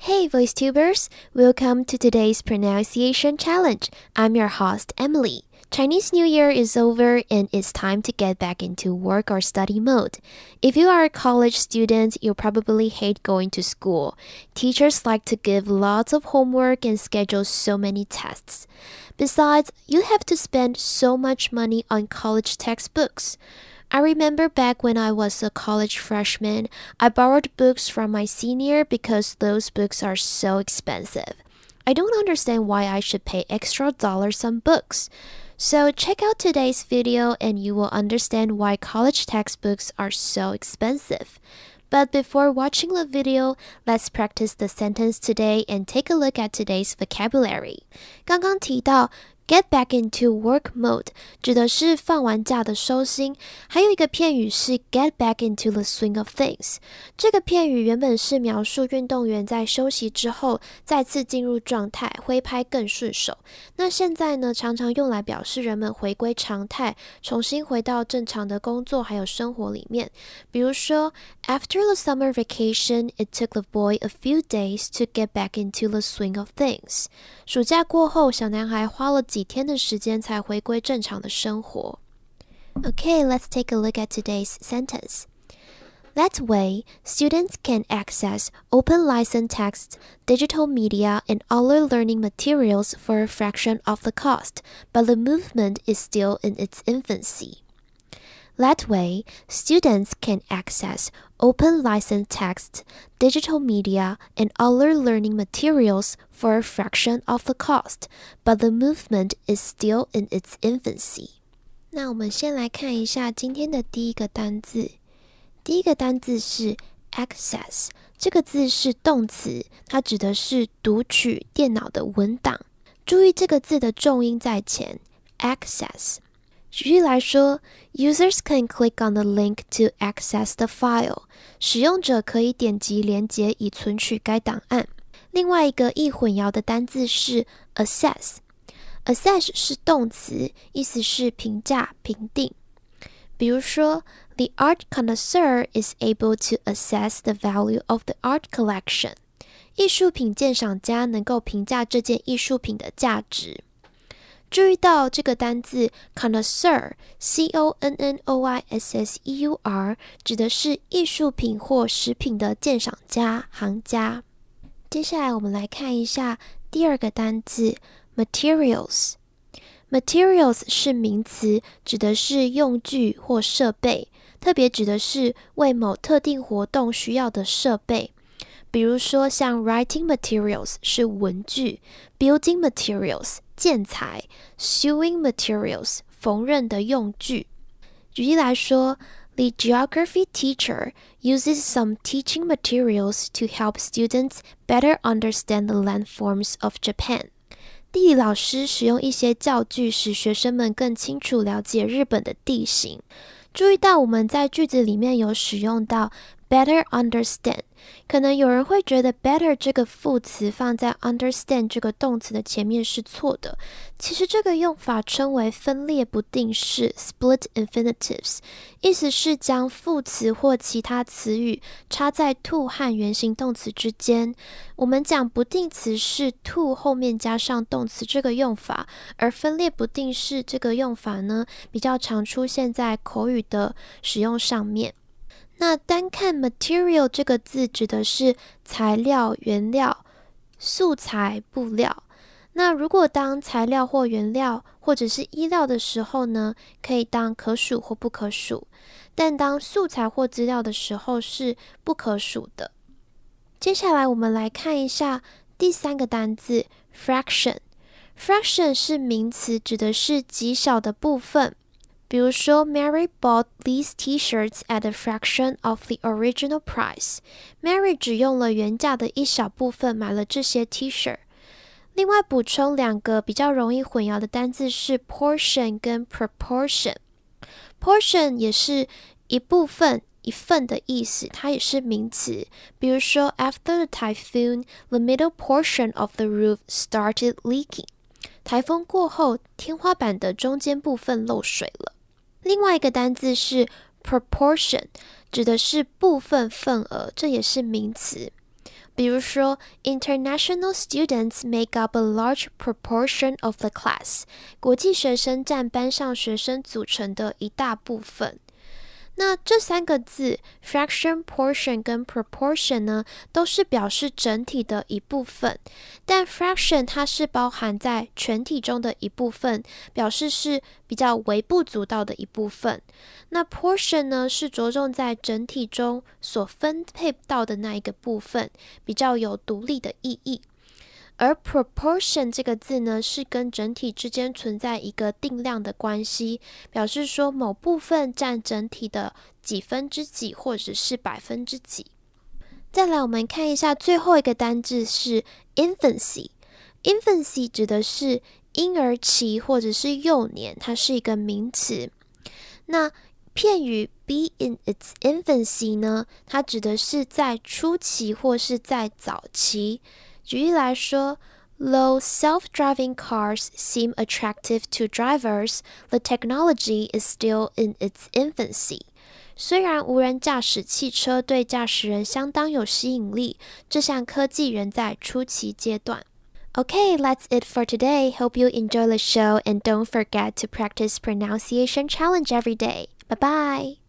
Hey VoiceTubers! Welcome to today's pronunciation challenge. I'm your host, Emily. Chinese New Year is over and it's time to get back into work or study mode. If you are a college student, you'll probably hate going to school. Teachers like to give lots of homework and schedule so many tests. Besides, you have to spend so much money on college textbooks. I remember back when I was a college freshman, I borrowed books from my senior because those books are so expensive. I don't understand why I should pay extra dollars on books. So check out today's video and you will understand why college textbooks are so expensive. But before watching the video, let's practice the sentence today and take a look at today's vocabulary. 刚刚提到Get back into work mode 指的是放完假的收心，还有一个片语是 get back into the swing of things。这个片语原本是描述运动员在休息之后再次进入状态，挥拍更顺手。那现在呢，常常用来表示人们回归常态，重新回到正常的工作还有生活里面。比如说 After the summer vacation, it took the boy a few days to get back into the swing of things。暑假过后，小男孩花了几天的时间才回归正常的生活。Okay, let's take a look at today's sentence. That way, students can access open license text, digital media, and other learning materials for a fraction of the cost, but the movement is still in its infancy. That way, students can access open license text, digital media, and other learning materials for a fraction of the cost, but the movement is still in its infancy. 那我们先来看一下今天的第一个单字。第一个单字是 access， 这个字是动词，它指的是读取电脑的文档。注意这个字的重音在前 access。举例来说 ，Users can click on the link to access the file。使用者可以点击连结以存取该档案。另外一个易混淆的单字是 assess。assess 是动词，意思是评价、评定。比如说 ，The art connoisseur is able to assess the value of the art collection。艺术品鉴赏家能够评价这件艺术品的价值。注意到这个单字 connoisseur C-O-N-N-O-I-S-S-E-U-R 指的是艺术品或食品的鉴赏家、行家。接下来我们来看一下第二个单字 materials。materials 是名词，指的是用具或设备，特别指的是为某特定活动需要的设备。比如说像 writing materials 是文具 building materials 建材 sewing materials 缝纫的用具。举例来说 The geography teacher uses some teaching materials to help students better understand the landforms of Japan。地理老师使用一些教具使学生们更清楚了解日本的地形。注意到我们在句子里面有使用到better understand， 可能有人会觉得 better 这个副词放在 understand 这个动词的前面是错的。其实这个用法称为分裂不定式 split infinitives， 意思是将副词或其他词语插在 to 和原形动词之间。我们讲不定词是 to 后面加上动词这个用法，而分裂不定式这个用法呢，比较常出现在口语的使用上面。那单看 material 这个字指的是材料、原料、素材、布料。那如果当材料或原料或者是衣料的时候呢，可以当可数或不可数，但当素材或资料的时候是不可数的。接下来我们来看一下第三个单字 fraction。fraction 是名词，指的是极小的部分。比如说 Mary bought these t-shirts at a fraction of the original price. Mary 只用了原价的一小部分买了这些 T-shirt。另外补充两个比较容易混淆的单字是 portion 跟 proportion。portion 也是一部分、一份的意思，它也是名词。比如说 After the typhoon, the middle portion of the roof started leaking. 台风过后，天花板的中间部分漏水了。另外一个单字是 proportion， 指的是部分份额，这也是名词。 比如说 International students make up a large proportion of the class. 国际学生占班上学生组成的一大部分。那这三个字 fraction, portion 跟 proportion 呢，都是表示整体的一部分，但 fraction 它是包含在全体中的一部分，表示是比较微不足道的一部分。那 portion 呢，是着重在整体中所分配到的那一个部分，比较有独立的意义。而 proportion 这个字呢，是跟整体之间存在一个定量的关系，表示说某部分占整体的几分之几或者是百分之几。再来我们看一下最后一个单字是 infancy。infancy 指的是婴儿期或者是幼年，它是一个名词。那片语 be in its infancy 呢，它指的是在初期或是在早期。举例来说 Though self-driving cars seem attractive to drivers, the technology is still in its infancy. 虽然无人驾驶汽车对驾驶人相当有吸引力，这项科技仍在初期阶段。Okay, that's it for today. Hope you enjoy the show and don't forget to practice pronunciation challenge every day. Bye-bye!